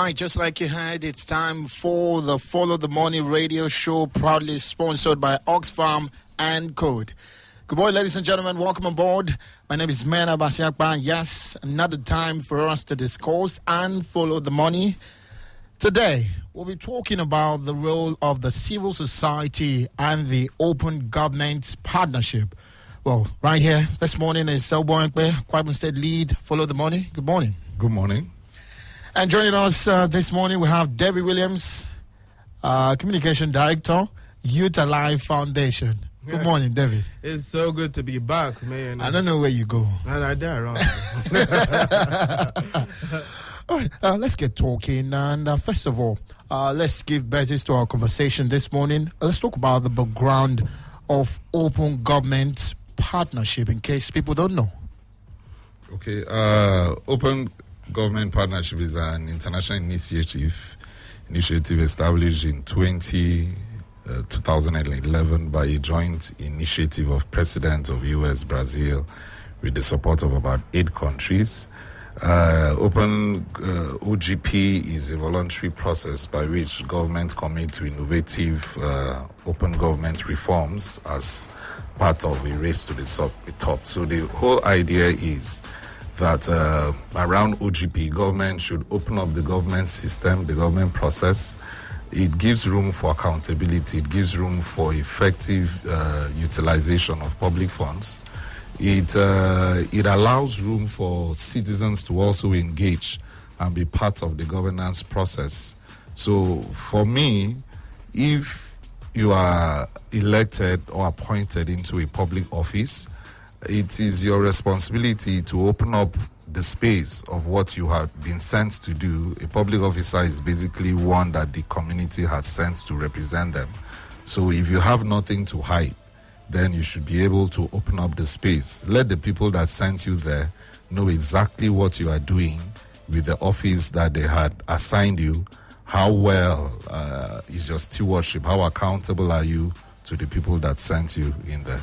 right, just like you heard, it's time for the Follow the Money radio show, proudly sponsored by Oxfam and Code. Good morning, ladies and gentlemen. Welcome aboard. My name is Mena Basiakba. Yes, another time for us to discuss and follow the money. Today, we'll be talking about the role of the civil society and the open government partnership. Well, right here this morning is Selbo Nkwe, Kwabon State lead, Follow the Money. Good morning. Good morning. And joining us this morning, we have David Williams, Communication Director, Youth Alive Foundation. Good morning, David. It's so good to be back, man. I don't know where you go. And I die around. All right, let's get talking. And first of all, let's give basis to our conversation this morning. Let's talk about the background of open government partnership in case people don't know. Okay, open government partnership is an international initiative established in 2011 by a joint initiative of presidents of US, Brazil, with the support of about 8 countries. Open OGP is a voluntary process by which government commit to innovative open government reforms as part of a race to the top. So the whole idea is that around OGP, government should open up the government system, the government process. It gives room for accountability. It gives room for effective utilization of public funds. It allows room for citizens to also engage and be part of the governance process. So for me, if you are elected or appointed into a public office, it is your responsibility to open up the space of what you have been sent to do. A public officer is basically one that the community has sent to represent them. So if you have nothing to hide, then you should be able to open up the space. Let the people that sent you there know exactly what you are doing with the office that they had assigned you. How well is your stewardship? How accountable are you to the people that sent you in there?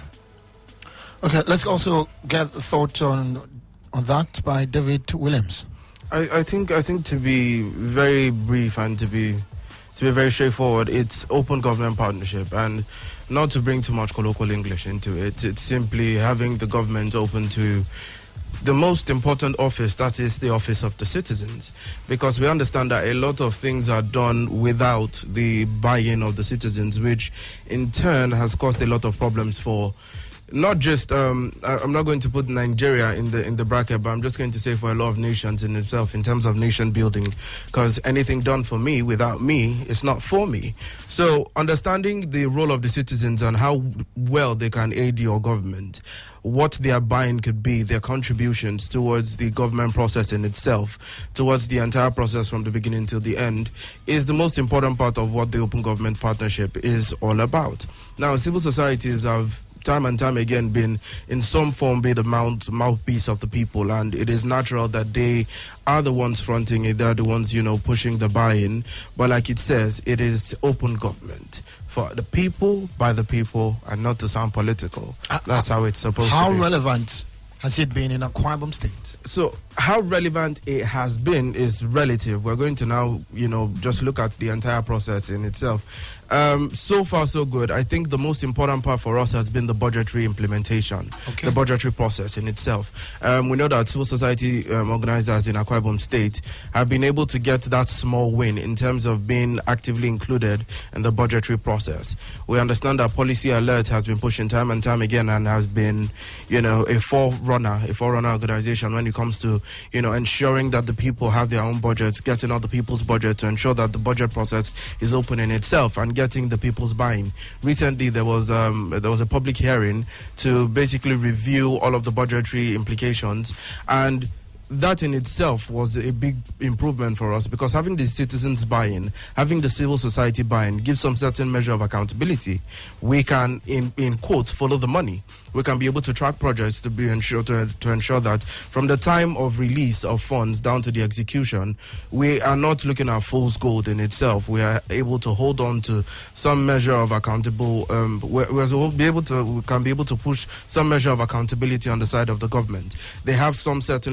Okay, let's also get thoughts on that by David Williams. I think to be very brief and to be very straightforward, it's open government partnership, and not to bring too much colloquial English into it. It's simply having the government open to the most important office, that is the office of the citizens, because we understand that a lot of things are done without the buy-in of the citizens, which in turn has caused a lot of problems for not just I'm not going to put Nigeria in the bracket, but I'm just going to say for a lot of nations in itself in terms of nation building, because anything done for me without me is not for me. So understanding the role of the citizens and how well they can aid your government, what their buy-in could be, their contributions towards the government process in itself, towards the entire process from the beginning till the end, is the most important part of what the open government partnership is all about. Now, civil societies have time and time again been in some form be the mouthpiece of the people, and it is natural that they are the ones fronting it, they're the ones, pushing the buy-in. But like it says, it is open government for the people, by the people, and not to sound political. That's how it's supposed to be. How relevant has it been in Akwa Ibom State? So how relevant it has been is relative. We're going to now, just look at the entire process in itself. So far, so good. I think the most important part for us has been the budgetary implementation, the budgetary process in itself. We know that civil society organizers in Akwa Ibom State have been able to get that small win in terms of being actively included in the budgetary process. We understand that Policy Alert has been pushing time and time again and has been, a forerunner organization when it comes to, ensuring that the people have their own budgets, getting out the people's budget to ensure that the budget process is open in itself and getting the people's buy-in. Recently, there was a public hearing to basically review all of the budgetary implications, and that in itself was a big improvement for us, because having the citizens buy-in, having the civil society buy-in gives some certain measure of accountability. We can, in quotes, follow the money. We can be able to track projects to ensure that from the time of release of funds down to the execution, we are not looking at fool's gold in itself. We are able to hold on to some measure of accountable. We can be able to push some measure of accountability on the side of the government. They have some certain level of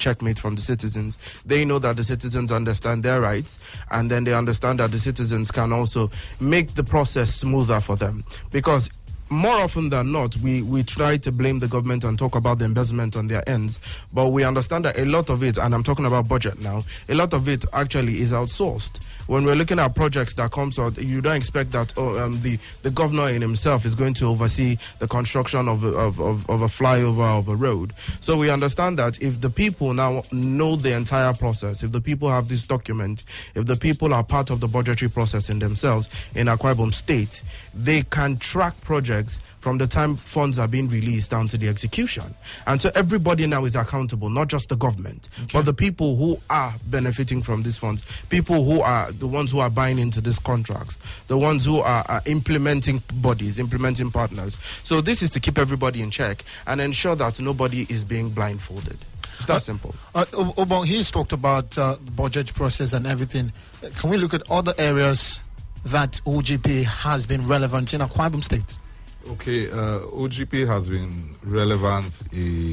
checkmate from the citizens. They know that the citizens understand their rights, and then they understand that the citizens can also make the process smoother for them. Because more often than not, we try to blame the government and talk about the embezzlement on their ends, but we understand that a lot of it, and I'm talking about budget now, a lot of it actually is outsourced. When we're looking at projects that comes out, you don't expect that the governor in himself is going to oversee the construction of a flyover of a road. So we understand that if the people now know the entire process, if the people have this document, if the people are part of the budgetary process in themselves in Akwa Ibom State, they can track projects from the time funds are being released down to the execution. And so everybody now is accountable, not just the government, but the people who are benefiting from these funds, people who are the ones who are buying into these contracts, the ones who are implementing bodies, implementing partners. So this is to keep everybody in check and ensure that nobody is being blindfolded. It's that simple. Obong, he's talked about the budget process and everything. Can we look at other areas that OGP has been relevant in Akwa Ibom State? Okay, OGP has been relevant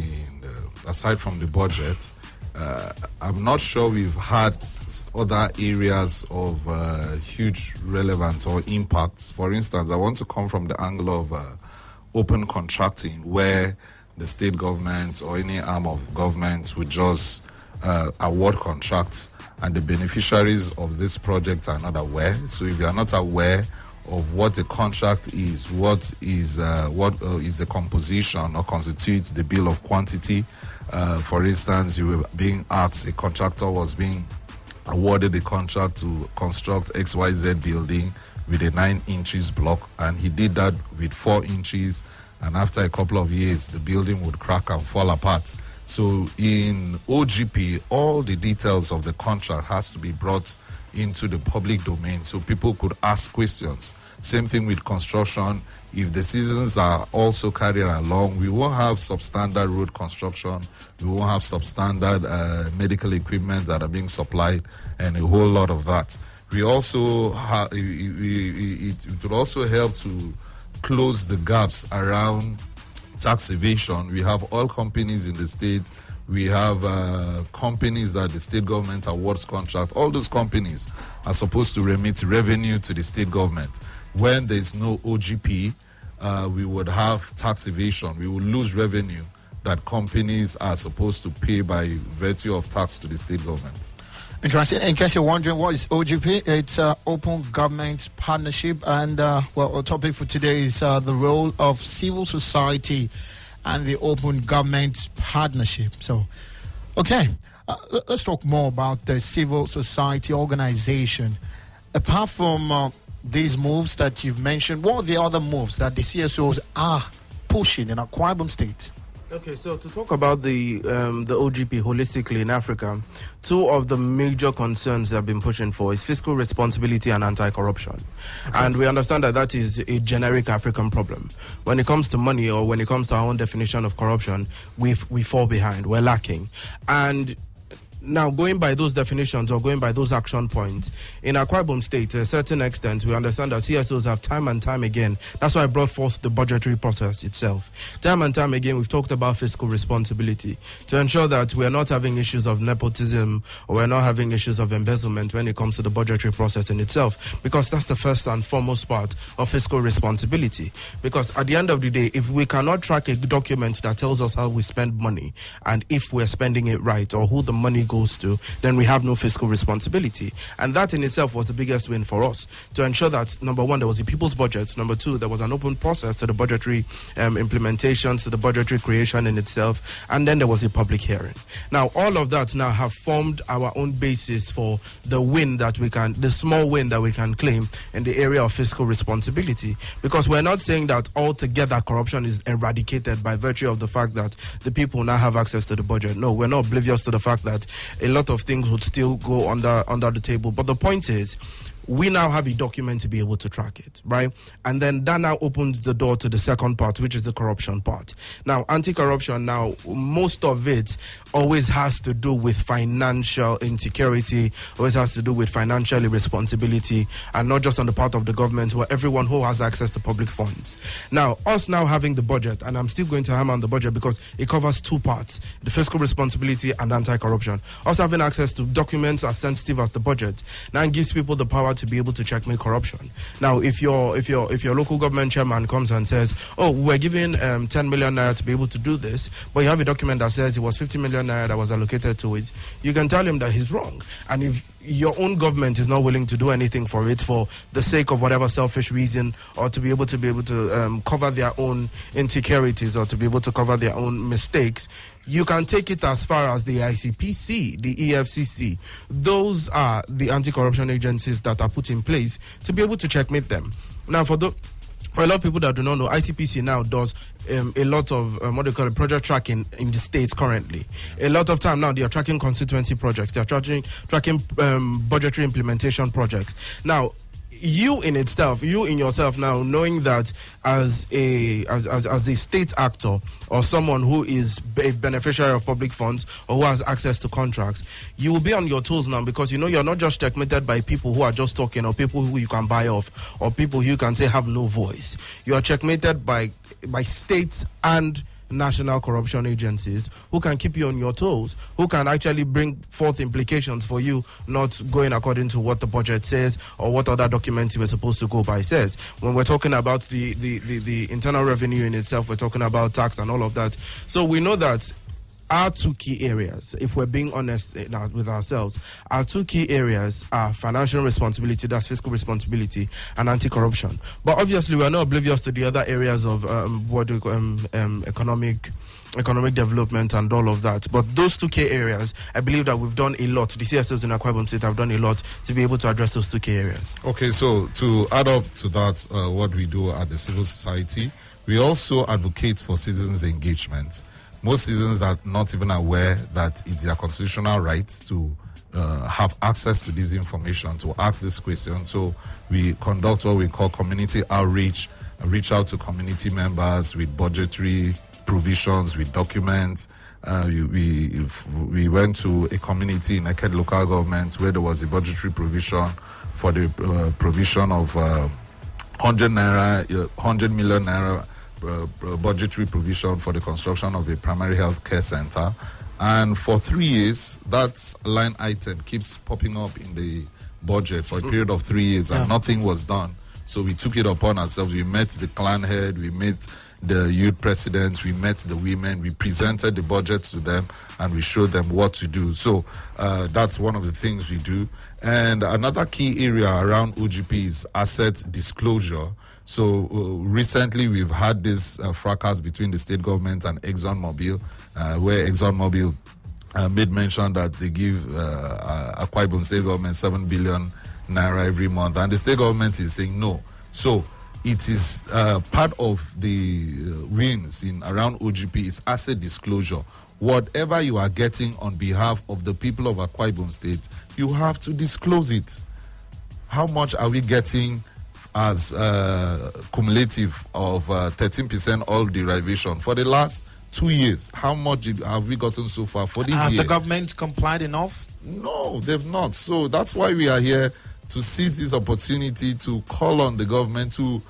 aside from the budget. I'm not sure we've had other areas of huge relevance or impacts. For instance, I want to come from the angle of open contracting, where the state government or any arm of government would just award contracts, and the beneficiaries of this project are not aware. So if you are not aware of what the contract is, what is the composition or constitutes the bill of quantity. For instance, you were being asked, a contractor was being awarded a contract to construct XYZ building with a 9 inches block, and he did that with 4 inches, and after a couple of years, the building would crack and fall apart. So in OGP, all the details of the contract has to be brought into the public domain so people could ask questions. Same thing with construction. If the seasons are also carried along, we won't have substandard road construction, we won't have substandard medical equipment that are being supplied, and a whole lot of that. We also have, it would also help to close the gaps around tax evasion. We have oil companies in the state. We have companies that the state government awards contract. All those companies are supposed to remit revenue to the state government. When there is no OGP, we would have tax evasion. We will lose revenue that companies are supposed to pay by virtue of tax to the state government. Interesting. In case you're wondering, what is OGP? It's Open Government Partnership. And, our topic for today is the role of civil society and the Open Government Partnership. So, okay, let's talk more about the civil society organization. Apart from these moves that you've mentioned, what are the other moves that the CSOs are pushing in Akwa Ibom State? Okay, so to talk about the OGP holistically in Africa, two of the major concerns they've been pushing for is fiscal responsibility and anti-corruption. Okay. And we understand that that is a generic African problem. When it comes to money, or when it comes to our own definition of corruption, we fall behind, we're lacking. And now, going by those definitions or going by those action points, in Akwa Ibom State, to a certain extent, we understand that CSOs have time and time again, that's why I brought forth the budgetary process itself. Time and time again, we've talked about fiscal responsibility to ensure that we're not having issues of nepotism or we're not having issues of embezzlement when it comes to the budgetary process in itself, because that's the first and foremost part of fiscal responsibility. Because at the end of the day, if we cannot track a document that tells us how we spend money and if we're spending it right or who the money goes to, then we have no fiscal responsibility. And that in itself was the biggest win for us, to ensure that, number one, there was the people's budgets, number two, there was an open process to the budgetary implementations, to the budgetary creation in itself, and then there was a public hearing. Now, all of that now have formed our own basis for the win that we can, the small win that we can claim in the area of fiscal responsibility, because we're not saying that altogether corruption is eradicated by virtue of the fact that the people now have access to the budget. No, we're not oblivious to the fact that a lot of things would still go under the table. But the point is, we now have a document to be able to track it, right? And then that now opens the door to the second part, which is the corruption part. Now, anti-corruption, now, most of it always has to do with financial insecurity, always has to do with financial irresponsibility, and not just on the part of the government, but everyone who has access to public funds. Now, us now having the budget, and I'm still going to hammer on the budget because it covers two parts, the fiscal responsibility and anti-corruption. Us having access to documents as sensitive as the budget now gives people the power to be able to checkmate corruption. Now, if your local government chairman comes and says, "Oh, we're giving 10 million naira to be able to do this," but you have a document that says it was 50 million naira that was allocated to it, you can tell him that he's wrong. And if your own government is not willing to do anything for it for the sake of whatever selfish reason, or to be able to cover their own insecurities, or to be able to cover their own mistakes, you can take it as far as the ICPC, the EFCC. Those are the anti-corruption agencies that are put in place to be able to checkmate them. Now, for a lot of people that do not know, ICPC now does a lot of project tracking in the states currently. A lot of time now they are tracking constituency projects. They are tracking budgetary implementation projects. Now, you in yourself now, knowing that as a state actor or someone who is a beneficiary of public funds or who has access to contracts, you will be on your toes now, because you're not just checkmated by people who are just talking, or people who you can buy off, or people who you can say have no voice. You are checkmated by states and national corruption agencies who can keep you on your toes, who can actually bring forth implications for you not going according to what the budget says or what other documents you were supposed to go by says. When we're talking about the internal revenue in itself, we're talking about tax and all of that. So we know that our two key areas, if we're being honest with ourselves, our two key areas are financial responsibility, that's fiscal responsibility, and anti-corruption. But obviously, we're not oblivious to the other areas of economic development and all of that. But those two key areas, I believe that we've done a lot. The CSOs in Akwa Ibom State have done a lot to be able to address those two key areas. Okay, so to add up to that, what we do at the civil society, we also advocate for citizens' engagement. Most citizens are not even aware that it's their constitutional right to have access to this information, to ask this question. So we conduct what we call community outreach, reach out to community members with budgetary provisions, with documents. We went to a community in Eked local government where there was a budgetary provision for the provision of 100 million naira budgetary provision for the construction of a primary health care center. And for 3 years, that line item keeps popping up in the budget for a period of 3 years, and nothing was done. So we took it upon ourselves. We met the clan head, we met the youth presidents, we met the women, we presented the budgets to them, and we showed them what to do. So that's one of the things we do. And another key area around OGP is asset disclosure. So recently we've had this fracas between the state government and ExxonMobil, where ExxonMobil made mention that they give Akwa Ibom State government 7 billion naira every month, and the state government is saying no. So it is part of the wins in around OGP is asset disclosure. Whatever you are getting on behalf of the people of Akwa Ibom State, you have to disclose it. How much are we getting as cumulative of 13% oil derivation for the last 2 years? How much have we gotten so far for this year? Have the government complied enough? No, they've not. So that's why we are here, to seize this opportunity to call on the government to,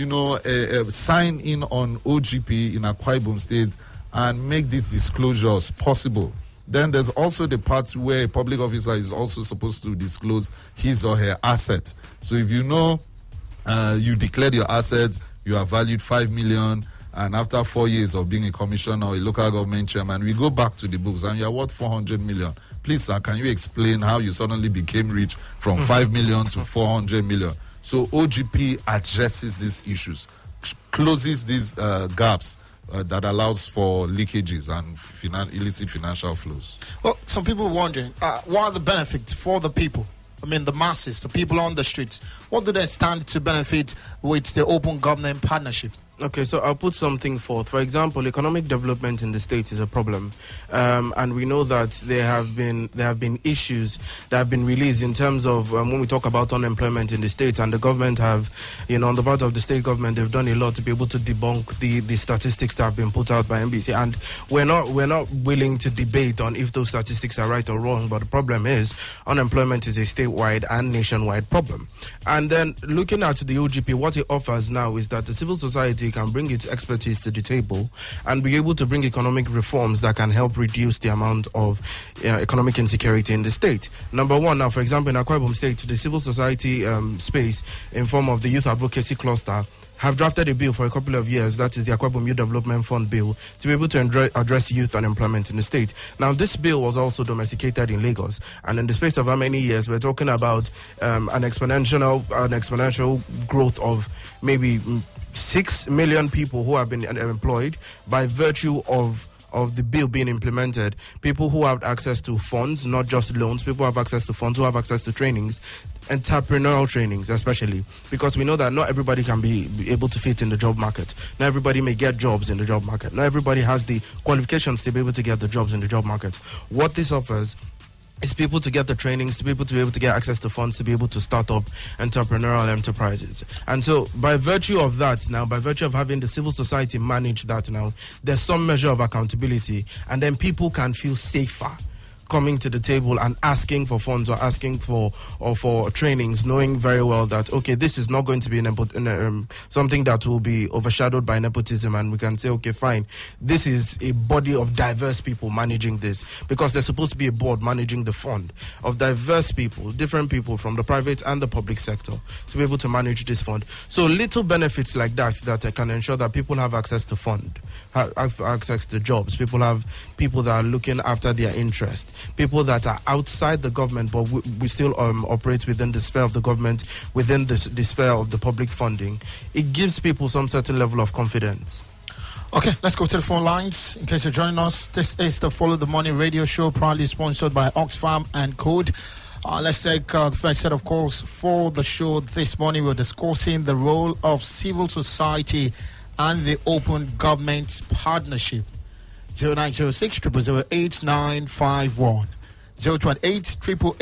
sign in on OGP in Akwa Ibom State and make these disclosures possible. Then there's also the part where a public officer is also supposed to disclose his or her asset. So if you know you declared your assets, you are valued 5 million, and after 4 years of being a commissioner or a local government chairman, we go back to the books and you are worth 400 million. Please, sir, can you explain how you suddenly became rich from 5 million to 400 million? So OGP addresses these issues, closes these gaps that allows for leakages and illicit financial flows. Well, some people are wondering, what are the benefits for the people? I mean, the masses, the people on the streets. What do they stand to benefit with the open government partnership? Okay, so I'll put something forth. For example, economic development in the states is a problem, and we know that there have been issues that have been released in terms of when we talk about unemployment in the states, and the government have, on the part of the state government, they've done a lot to be able to debunk the statistics that have been put out by NBC, and we're not willing to debate on if those statistics are right or wrong. But the problem is unemployment is a statewide and nationwide problem. And then looking at the OGP, what it offers now is that the civil society can bring its expertise to the table and be able to bring economic reforms that can help reduce the amount of economic insecurity in the state. Number one, now, for example, in Akwa Ibom State, the civil society space in form of the Youth Advocacy Cluster have drafted a bill for a couple of years, that is the Akwa Ibom Youth Development Fund bill, to be able to address youth unemployment in the state. Now, this bill was also domesticated in Lagos, and in the space of how many years, we're talking about an exponential growth of maybe 6 million people who have been employed by virtue of the bill being implemented. People who have access to funds, not just loans, people who have access to funds, who have access to trainings, entrepreneurial trainings especially, because we know that not everybody can be able to fit in the job market. Not everybody may get jobs in the job market. Not everybody has the qualifications to be able to get the jobs in the job market. What this offers is people to get the trainings, to be able to get access to funds, to be able to start up entrepreneurial enterprises. And so by virtue of that now, by virtue of having the civil society manage that now, there's some measure of accountability, and then people can feel safer coming to the table and asking for funds or asking for trainings, knowing very well that, okay, this is not going to be something that will be overshadowed by nepotism, and we can say, okay, fine, this is a body of diverse people managing this, because there's supposed to be a board managing the fund of diverse people, different people from the private and the public sector, to be able to manage this fund. So little benefits like that can ensure that people have access to fund, have access to jobs, people that are looking after their interest, people that are outside the government, but we still operate within the sphere of the government, within the sphere of the public funding. It gives people some certain level of confidence. Okay, let's go to the phone lines. In case you're joining us, this is the Follow the Money radio show, proudly sponsored by Oxfam and Code. Let's take the first set of calls for the show this morning. We're discussing the role of civil society and the Open Government Partnership. 0906 0008951 028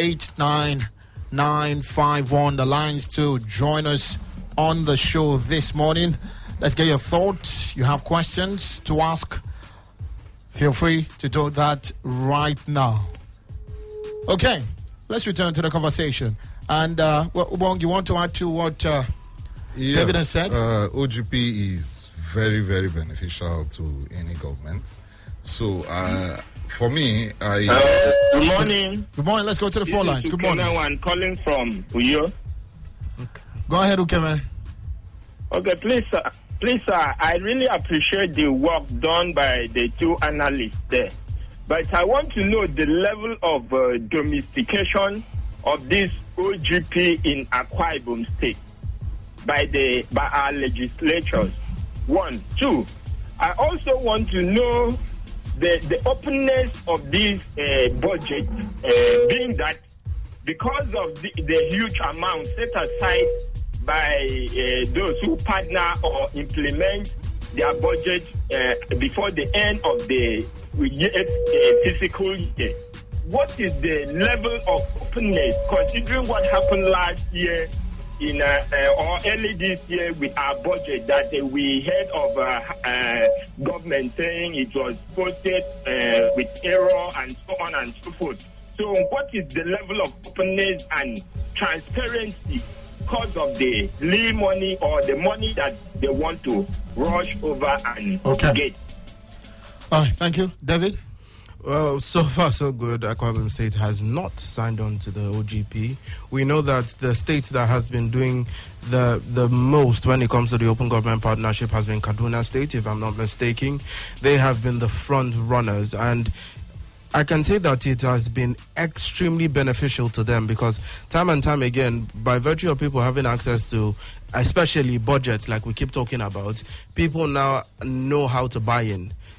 888 the lines to join us on the show this morning. Let's get your thoughts. You have questions to ask, feel free to do that right now. Okay, let's return to the conversation. And Ubong, you want to add to what David has said? OGP is very, very beneficial to any government. So, for me, good morning. Good morning. Let's go to the phone lines. Good morning. I'm calling from Uyo. Okay. Go ahead, Ukeme. Okay, please, sir. I really appreciate the work done by the two analysts there. But I want to know the level of domestication of this OGP in Akwa Ibom State by our legislatures. 1, 2. I also want to know the openness of this budget, being that because of the huge amount set aside by those who partner or implement their budget before the end of the fiscal year. What is the level of openness, considering what happened last year or early this year with our budget, that we heard of government saying it was posted with error and so on and so forth. So what is the level of openness and transparency because of the lean money or the money that they want to rush over and get? All right, thank you. David? Well, so far so good. Akwa Ibom State has not signed on to the OGP. We know that the state that has been doing the most when it comes to the Open Government Partnership has been Kaduna State, if I'm not mistaken. They have been the front runners, and I can say that it has been extremely beneficial to them, because time and time again, by virtue of people having access to especially budgets like we keep talking about, people now know how to buy in.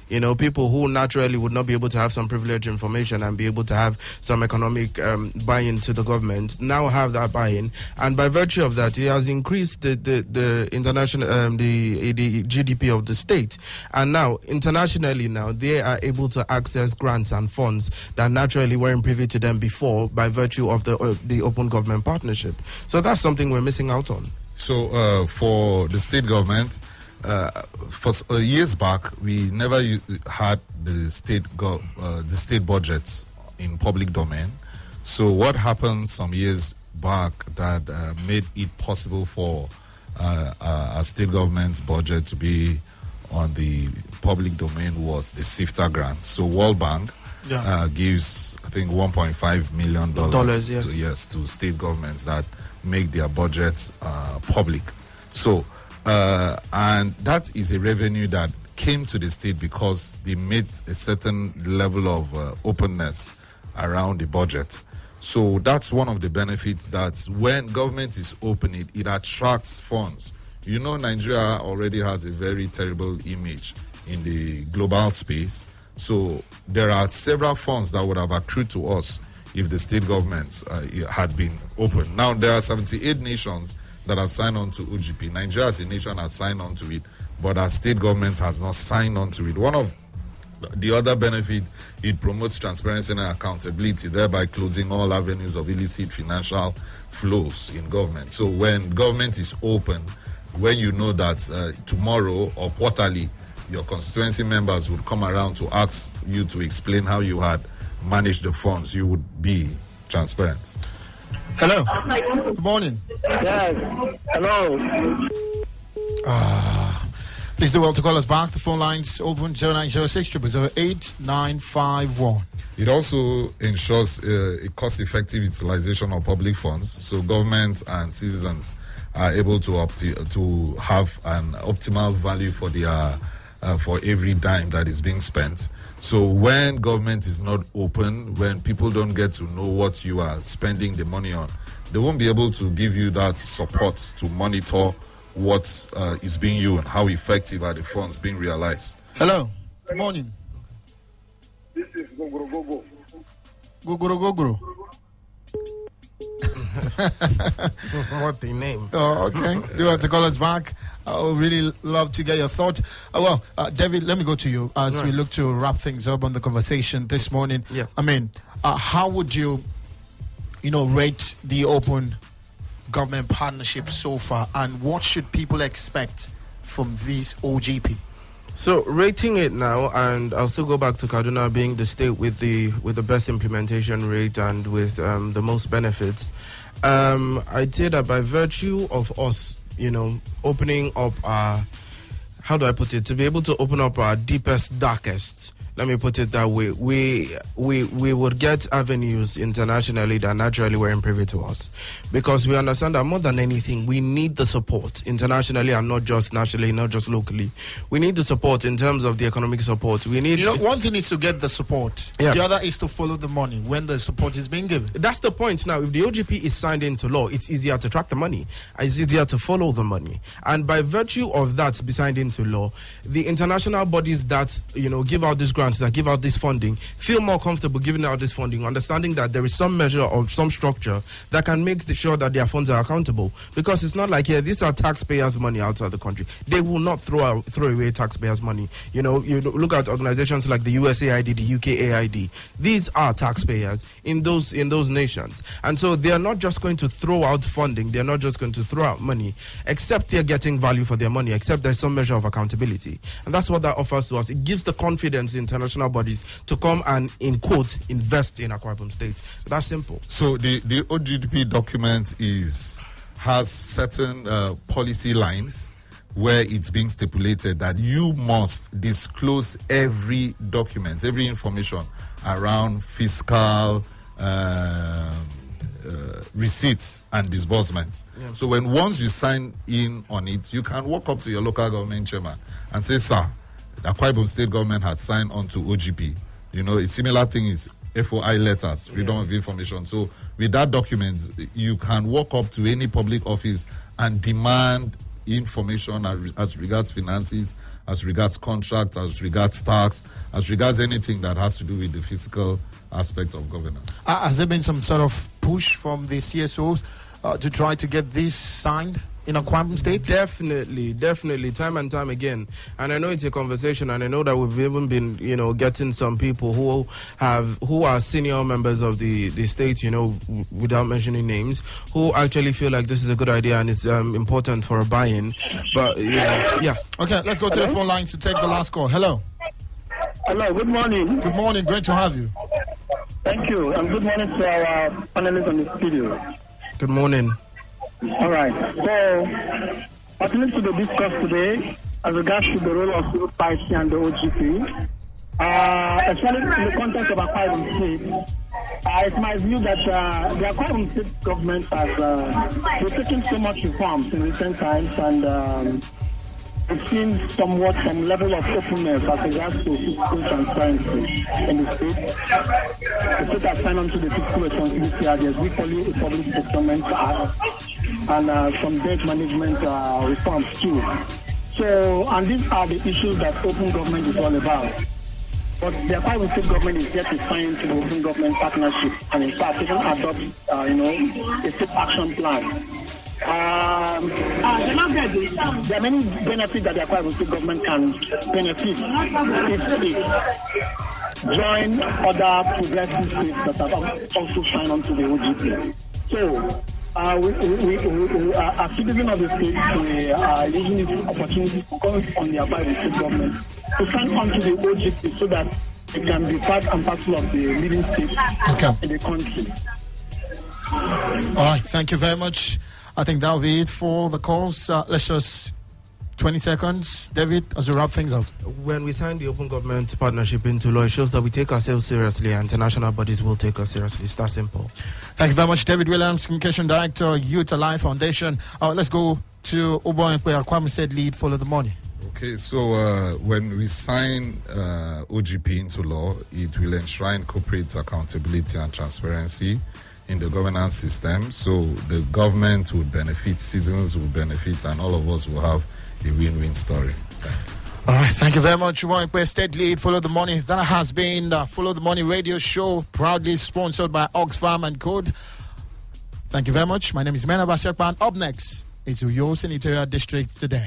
People who naturally would not be able to have some privileged information and be able to have some economic buy-in to the government now have that buy-in, and by virtue of that, it has increased the international the GDP of the state, and now internationally they are able to access grants and funds that naturally weren't privy to them before by virtue of the open government partnership. So that's something we're missing out on. So for the state government, for years back, we never had the state budgets in public domain. So what happened some years back that made it possible for a state government's budget to be on the public domain was the SIFTA grant. So World Bank gives, I think, $1.5 million to state governments that make their budgets public. So, and that is a revenue that came to the state because they made a certain level of openness around the budget. So that's one of the benefits, that when government is open, it attracts funds. Nigeria already has a very terrible image in the global space. So there are several funds that would have accrued to us if the state governments had been open. Now, there are 78 nations that have signed on to OGP. Nigeria as a nation has signed on to it, but our state government has not signed on to it. One of the other benefit, it promotes transparency and accountability, thereby closing all avenues of illicit financial flows in government. So when government is open, when you know that tomorrow or quarterly, your constituency members would come around to ask you to explain how you had managed the funds, you would be transparent. Hello. Good morning. Yes. Hello. Please do well to call us back. The phone lines open 0906 008 951. It also ensures a cost-effective utilization of public funds, so government and citizens are able to have an optimal value for their for every dime that is being spent. So when government is not open, when people don't get to know what you are spending the money on, they won't be able to give you that support to monitor what is being used and how effective are the funds being realized. Hello. Good morning. This is Gogoro Gogo. Gogoro. What the name? Oh, okay. Do you want to call us back? I would really love to get your thoughts. David, let me go to you as we look to wrap things up on the conversation this morning. Yeah. I mean, how would you rate the open government partnership so far, and what should people expect from these OGP? So rating it now, and I'll still go back to Kaduna being the state with the best implementation rate and with the most benefits. I'd say that by virtue of us, opening up our, how do I put it, to be able to open up our deepest, darkest, let me put it that way, we would get avenues internationally that naturally weren't privy to us, because we understand that more than anything, we need the support internationally and not just nationally, not just locally. We need the support in terms of the economic support. We need. One thing is to get the support. Yeah. The other is to follow the money when the support is being given. That's the point. Now, if the OGP is signed into law, it's easier to track the money. It's easier to follow the money. And by virtue of that be signed into law, the international bodies that give out these grants, that give out this funding, feel more comfortable giving out this funding, understanding that there is some measure of some structure that can make sure that their funds are accountable. Because it's not like, these are taxpayers' money outside the country. They will not throw away taxpayers' money. You look at organizations like the USAID, the UKAID. These are taxpayers in those nations. And so they are not just going to throw out funding. They're not just going to throw out money, except they're getting value for their money, except there's some measure of accountability. And that's what that offers to us. It gives the confidence in international bodies to come and, in quote, invest in Akwa Ibom State. So that's simple. So the OGP document has certain policy lines where it's being stipulated that you must disclose every document, every information around fiscal receipts and disbursements. Yeah. So once you sign in on it, you can walk up to your local government chairman and say, sir, the Akwa Ibom State government has signed on to OGP. A similar thing is FOI letters, Freedom of Information. So with that document, you can walk up to any public office and demand information as regards finances, as regards contracts, as regards tax, as regards anything that has to do with the fiscal aspect of governance. Has there been some sort of push from the CSOs to try to get this signed in Akwa Ibom State? Definitely, time and time again. And I know it's a conversation, and I know that we've even been, getting some people who are senior members of the state, without mentioning names, who actually feel like this is a good idea and it's important for a buy-in. But yeah. Okay, let's go to the phone lines to take the last call. Hello. Hello, good morning. Good morning. Great to have you. Thank you, and good morning to our panelists on the studio. Good morning. All right. So, what needs to be discussed today as regards to the role of civil society and the OGP, especially in the context of Akwa Ibom State, it's my view that the Akwa Ibom State government has taken so much reforms in recent times, and we've seen somewhat some level of openness as regards to fiscal transparency in the state. The state has signed on to the Fiscal Responsibility Act, there's equally a Public Procurement Act, and some debt management reforms too. So, and these are the issues that open government is all about. But the Akwa Ibom State government is yet to sign into the Open Government Partnership, and in fact even adopt, a state action plan. There are many benefits that the Akwa Ibom State government can benefit if they join other progressive states that have also signed on to the OGP. So, we as citizens of the state, we are using this opportunity to call on the Akwa Ibom State government to sign on to the OGP so that it can be part and parcel of the leading states in the country. All right, thank you very much. I think that'll be it for the calls. Let's just 20 seconds. David, as we wrap things up. When we sign the Open Government Partnership into law, it shows that we take ourselves seriously and international bodies will take us seriously. It's that simple. Thank you very much, David Williams, Communication Director, Youth Alive Foundation. Let's go to Obo Ekwe, Akwa Ibom State lead, follow the money. Okay, so when we sign OGP into law, it will enshrine corporate accountability and transparency in the governance system. So the government will benefit, citizens will benefit, and all of us will have a win-win story. All right, thank you very much. Umoikwe State Lead, Follow the Money. That has been the Follow the Money radio show, proudly sponsored by Oxfam and Code. Thank you very much. My name is Mena Basiakpan. Up next is Uyo Senatorial District today.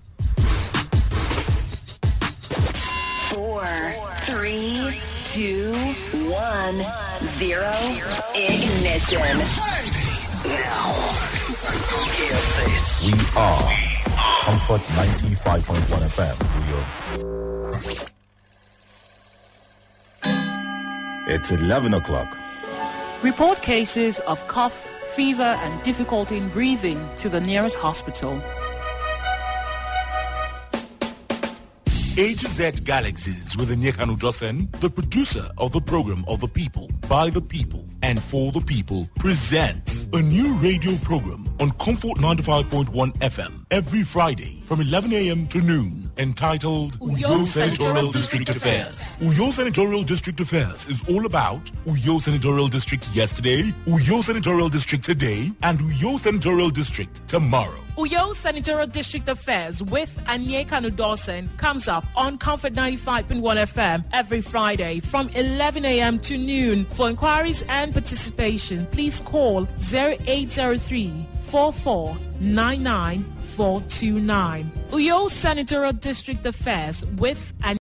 4, 3, 2, 1, 0. Ignition. Now, hear this. We are Comfort 95.1 FM, New York. It's 11 o'clock. Report cases of cough, fever, and difficulty in breathing to the nearest hospital. A to Z Galaxies with Nyekanu Josen, the producer of the program of the people, by the people, and for the people, presents a new radio program on Comfort 95.1 FM every Friday from 11 a.m. to noon, entitled Uyo Senatorial District Affairs. Uyo Senatorial District Affairs is all about Uyo Senatorial District yesterday, Uyo Senatorial District today, and Uyo Senatorial District tomorrow. Uyo Senatorial District Affairs with Anyekanu Dawson comes up on Comfort 95.1 FM every Friday from 11 a.m. to noon. For inquiries and participation, please call 0803 4499 429. Uyo Senatorial District Affairs with